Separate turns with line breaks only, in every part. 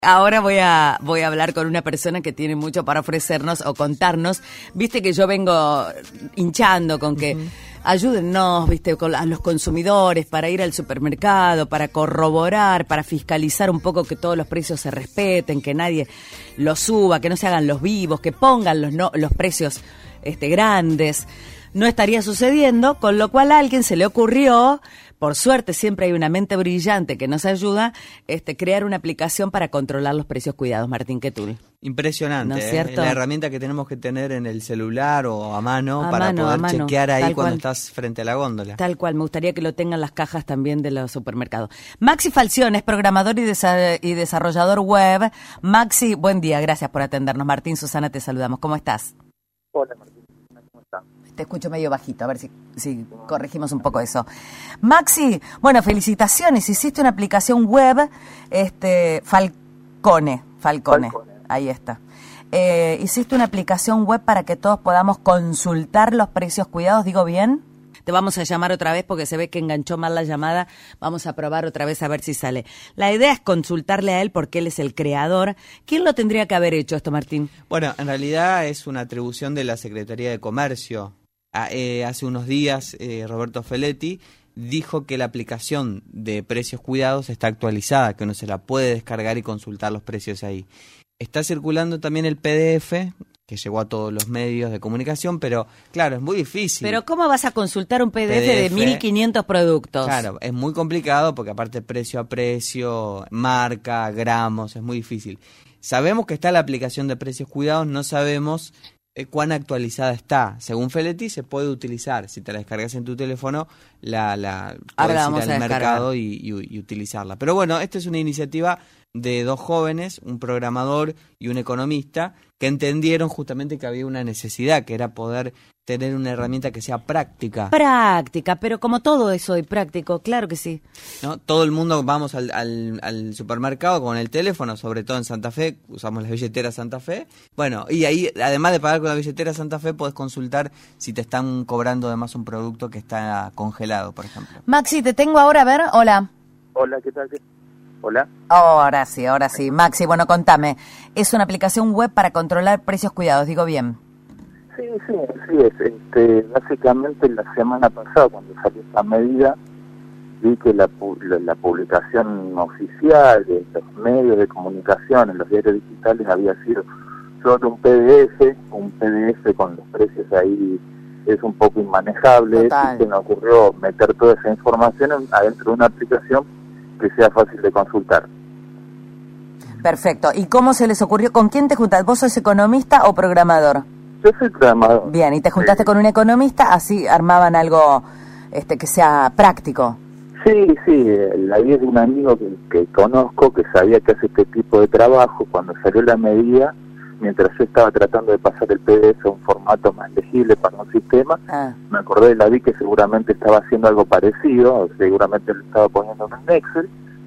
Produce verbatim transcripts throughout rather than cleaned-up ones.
Ahora voy a voy a hablar con una persona que tiene mucho para ofrecernos o contarnos. Viste que yo vengo hinchando con que uh-huh. ayúdennos, viste, con, a los consumidores para ir al supermercado, para corroborar, para fiscalizar un poco que todos los precios se respeten, que nadie los suba, que no se hagan los vivos, que pongan los no, los precios este grandes. No estaría sucediendo, con lo cual a alguien se le ocurrió, por suerte siempre hay una mente brillante que nos ayuda, este, crear una aplicación para controlar los precios cuidados. Martín Quetul.
Impresionante, ¿no es cierto? ¿eh? La herramienta que tenemos que tener en el celular o a mano
a
para
mano,
poder
mano,
chequear ahí cuando
cual.
estás frente a la góndola.
Tal cual, me gustaría que lo tengan las cajas también de los supermercados. Maxi Falcione es programador y, desa- y desarrollador web. Maxi, buen día, gracias por atendernos. Martín, Susana, te saludamos. ¿Cómo estás?
Hola, Martín.
Te escucho medio bajito, a ver si, si corregimos un poco eso. Maxi, bueno, felicitaciones, hiciste una aplicación web, este, Falcone, Falcone, Falcone. Ahí está. Eh, hiciste una aplicación web para que todos podamos consultar los precios cuidados, ¿digo bien? Te vamos a llamar otra vez porque se ve que enganchó mal la llamada. Vamos a probar otra vez a ver si sale. La idea es consultarle a él porque él es el creador. ¿Quién lo tendría que haber hecho esto, Martín?
Bueno, en realidad es una atribución de la Secretaría de Comercio. Ah, eh, hace unos días eh, Roberto Feletti dijo que la aplicación de precios cuidados está actualizada, que uno se la puede descargar y consultar los precios ahí. Está circulando también el P D F, que llegó a todos los medios de comunicación, pero claro, es muy difícil.
Pero ¿cómo vas a consultar un P D F, P D F de mil quinientos productos?
Claro, es muy complicado porque aparte precio a precio, marca, gramos, es muy difícil. Sabemos que está la aplicación de precios cuidados, no sabemos eh, cuán actualizada está. Según Feletti se puede utilizar, si te la descargas en tu teléfono, la, la puedes ir al mercado y, y, y utilizarla. Pero bueno, esta es una iniciativa de dos jóvenes, un programador y un economista, que entendieron justamente que había una necesidad, que era poder tener una herramienta que sea práctica.
Práctica, pero como todo es hoy práctico, claro que sí.
¿No? Todo el mundo vamos al, al, al supermercado con el teléfono, sobre todo en Santa Fe, usamos la billetera Santa Fe. Bueno, y ahí, además de pagar con la billetera Santa Fe, podés consultar si te están cobrando además un producto que está congelado, por ejemplo.
Maxi, te tengo ahora, a ver, hola.
Hola, ¿qué tal? Hola.
Ahora sí, ahora sí. Maxi, bueno, contame. Es una aplicación web para controlar precios cuidados, ¿digo bien?
Sí, sí, sí es. Este, básicamente la semana pasada, cuando salió esta medida, vi que la, la, la publicación oficial de los medios de comunicación, en los diarios digitales, había sido solo un P D F, un P D F con los precios ahí es un poco inmanejable. Y se me ocurrió meter toda esa información adentro de una aplicación que sea fácil de consultar.
Perfecto. ¿Y cómo se les ocurrió? ¿Con quién te juntas? ¿Vos sos economista o programador?
Yo soy programador.
Bien, ¿y te juntaste sí. con un economista? Así armaban algo este que sea práctico.
Sí, sí. La idea de un amigo que, que conozco, que sabía que hace este tipo de trabajo. Cuando salió la medida, mientras yo estaba tratando de pasar el P D F a un formato más legible para un sistema, ah. me acordé de la vi que seguramente estaba haciendo algo parecido, seguramente lo estaba poniendo en un Excel.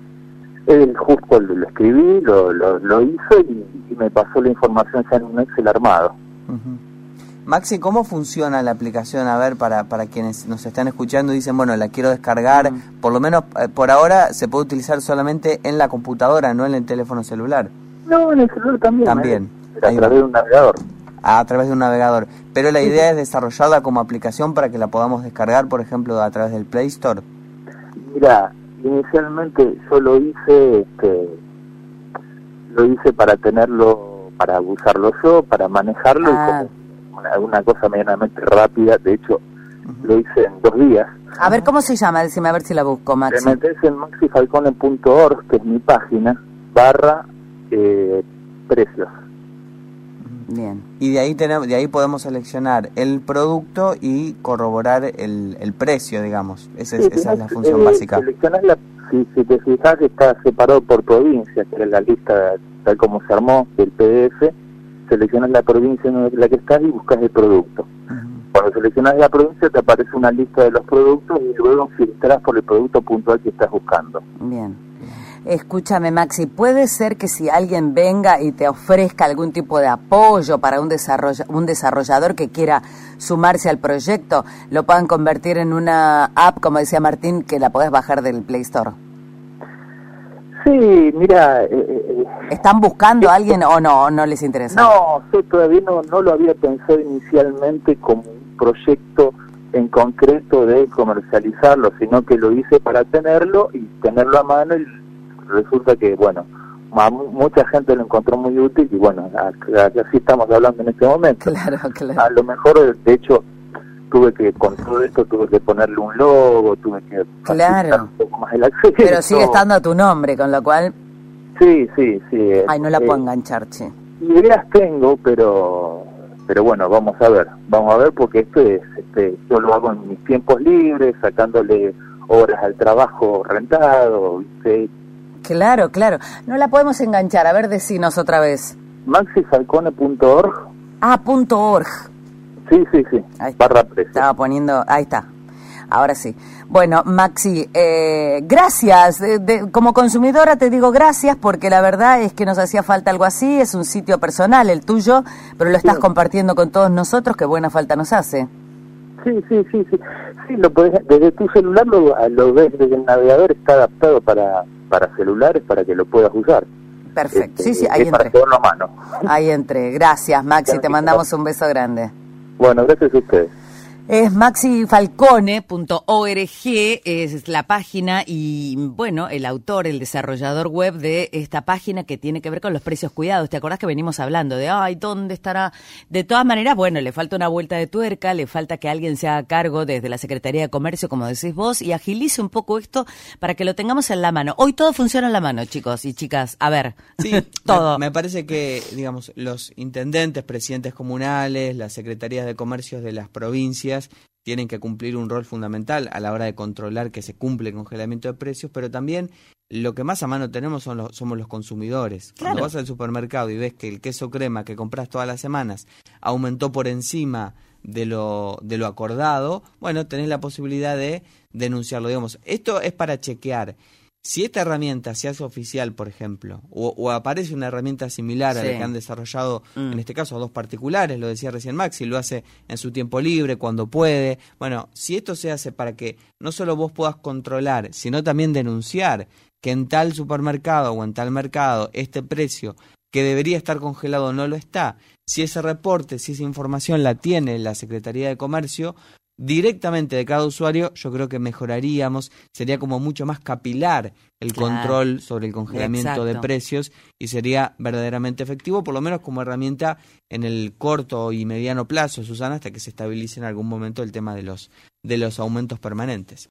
Él justo lo, lo escribí, lo, lo, lo hizo y, y me pasó la información ya en un Excel armado.
Uh-huh. Maxi, ¿cómo funciona la aplicación? A ver, para, para quienes nos están escuchando y dicen, bueno, la quiero descargar, uh-huh. por lo menos eh, por ahora se puede utilizar solamente en la computadora, no en el teléfono celular.
No, en el celular también.
También.
¿eh? A través de un navegador.
Ah, a través de un navegador. Pero la idea es desarrollarla como aplicación para que la podamos descargar, por ejemplo, a través del Play Store.
Mira, inicialmente yo lo hice, este, lo hice para tenerlo, para usarlo yo, para manejarlo, ah. y como una, una cosa medianamente rápida. De hecho, uh-huh. lo hice en dos días.
A ver, ¿cómo se llama? Decime a ver si la busco, Maxi.
Te metes en maxi falcone punto org, que es mi página, barra eh, precios.
Bien.
Y de ahí tenemos, de ahí podemos seleccionar el producto y corroborar el, el precio, digamos. Esa es, sí, esa es la función eh, básica.
La, si, si te fijas, está separado por provincia, que es la lista tal como se armó del P D F. Seleccionas la provincia en la que estás y buscas el producto. Uh-huh. Cuando seleccionas la provincia te aparece una lista de los productos y luego filtras por el producto puntual que estás buscando.
Bien. Escúchame, Maxi, ¿puede ser que si alguien venga y te ofrezca algún tipo de apoyo para un, desarroll- un desarrollador que quiera sumarse al proyecto, lo puedan convertir en una app, como decía Martín, que la podés bajar del Play Store?
Sí, mira... Eh, eh,
¿Están buscando a alguien o no, o no les interesa?
No, yo todavía no, no lo había pensado inicialmente como un proyecto en concreto de comercializarlo, sino que lo hice para tenerlo y tenerlo a mano, y resulta que, bueno, a mucha gente lo encontró muy útil y bueno, así estamos hablando en este momento.
Claro, claro.
A lo mejor, de hecho, tuve que, con todo esto, tuve que ponerle un logo, tuve que
claro.
un poco más el acceso.
Pero sigue estando a tu nombre, con lo cual...
Sí, sí, sí.
Ay, no la
eh,
puedo enganchar, che.
Ideas tengo, pero pero bueno, vamos a ver, vamos a ver, porque esto es, este, yo lo hago en mis tiempos libres, sacándole horas al trabajo rentado, ¿viste?
Claro, claro. No la podemos enganchar, a ver, decinos otra vez.
maxi falcone punto org.
Ah, punto org.
Sí, sí, sí,
ahí
barra precio.
Estaba poniendo, ahí está, ahora sí. Bueno, Maxi, eh, gracias. De, de, como consumidora te digo gracias porque la verdad es que nos hacía falta algo así. Es un sitio personal el tuyo, pero lo estás sí. compartiendo con todos nosotros, que buena falta nos hace.
Sí, sí, sí, sí. Sí, lo podés, desde tu celular lo, lo ves, desde el navegador está adaptado para, para celulares, para que lo puedas usar.
Perfecto,
este,
sí, sí, ahí entré.
Para a mano.
Ahí entré. Gracias, Maxi, gracias. Te mandamos un beso grande.
Bueno, gracias a ustedes.
Es maxi falcone punto org, es la página y, bueno, el autor, el desarrollador web de esta página que tiene que ver con los precios cuidados. ¿Te acordás que venimos hablando de, ay, ¿dónde estará? De todas maneras, bueno, le falta una vuelta de tuerca, le falta que alguien se haga cargo desde la Secretaría de Comercio, como decís vos, y agilice un poco esto para que lo tengamos en la mano. Hoy todo funciona en la mano, chicos y chicas. A ver,
sí, todo. Me, me parece que, digamos, los intendentes, presidentes comunales, las secretarías de comercios de las provincias, tienen que cumplir un rol fundamental a la hora de controlar que se cumple el congelamiento de precios, pero también lo que más a mano tenemos son los, somos los consumidores.
Claro.
Cuando vas al supermercado y ves que el queso crema que compras todas las semanas aumentó por encima de lo, de lo acordado, bueno, tenés la posibilidad de denunciarlo. Digamos, esto es para chequear. Si esta herramienta se hace oficial, por ejemplo, o, o aparece una herramienta similar sí. a la que han desarrollado, mm. en este caso, dos particulares, lo decía recién Maxi, lo hace en su tiempo libre, cuando puede. Bueno, si esto se hace para que no solo vos puedas controlar, sino también denunciar que en tal supermercado o en tal mercado este precio que debería estar congelado no lo está, si ese reporte, si esa información la tiene la Secretaría de Comercio, directamente de cada usuario, yo creo que mejoraríamos, sería como mucho más capilar el claro. control sobre el congelamiento Exacto. de precios y sería verdaderamente efectivo, por lo menos como herramienta en el corto y mediano plazo, Susana, hasta que se estabilice en algún momento el tema de los de los aumentos permanentes.